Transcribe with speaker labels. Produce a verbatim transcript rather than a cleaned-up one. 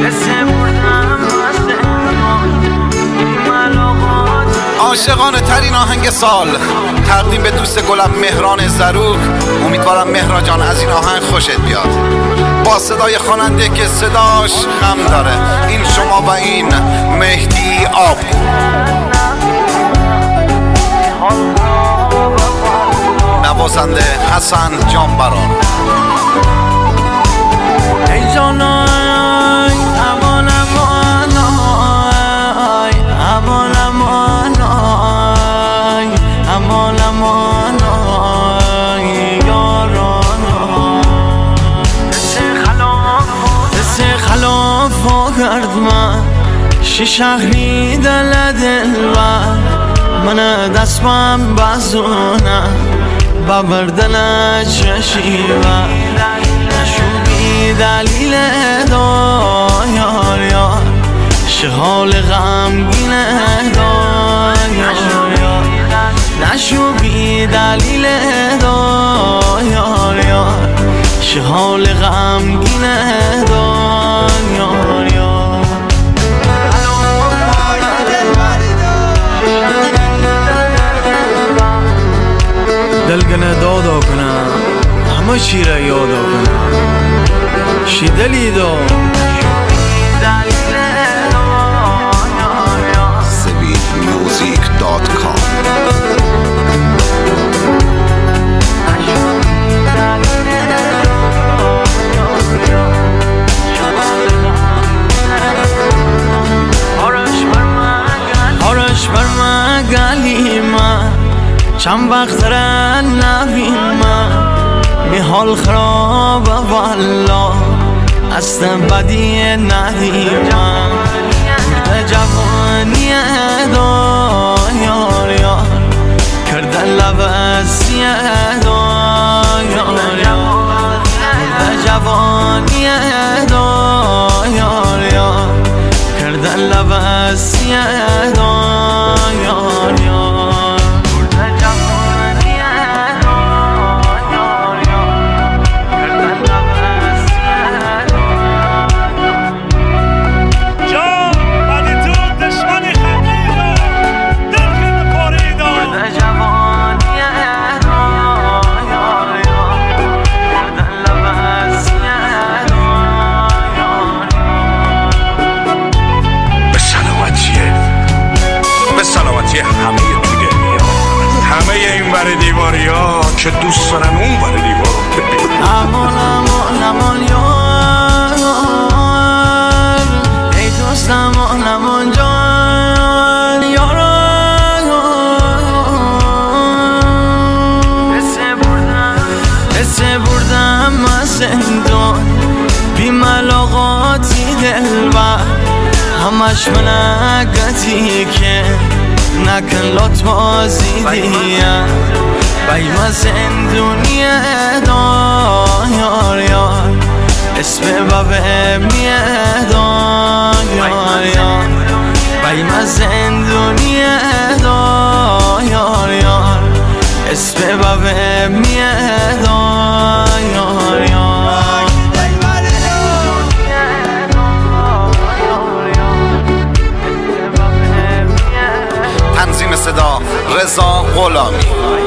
Speaker 1: عاشقانه ترین آهنگ سال تقدیم به دوست گلم مهران زروق. امیدوارم مهران جان از این آهنگ خوشت بیاد، با صدای خواننده که صداش خم داره. این شما و این مهدی آبگو. نوازنده حسن جانبران.
Speaker 2: ای جانای امان امان آی امان امان آی امان امان آی یاران دست خلاف دست خلاف کرد من شی شهری دل دلبر من دستم بازونه باور دل چشیوه نشوبی دلیل دا یار یار شه حال غمگینه دا یار یار نشوبی دلیل دا یار یار شه حال غمگینه دا یار یار دلگنه دادا کنم همه چی را یادا کنم شی دلی دا
Speaker 1: سوید میوزیک دات کام.
Speaker 2: آرش بر من گلی من چند وقت را نبین من می حال خراب والا اصلا بدی ندیم من کرده جوانی دا یار یار کرده لبسی دا یار یار کرده جوانی دا یار یار کرده لبسی دا یار یار
Speaker 3: همه تو دنیا همه این ور دیواری ها که دوست دارن اون ور دیوار رو ببین.
Speaker 2: امان امان امان یار ای دوست امان امان جان یارا حسه بردم حسه بردم از زندان بی ملاقاتی دلبر همش منقتی که نکن لط بازی دیم بیم زندونیه دا یار یار اسم بابه میه دا یار یار بیم زندونیه دا یار یار اسم بابه میه دا یار یار
Speaker 1: تنظیم صدا رضا غلامی.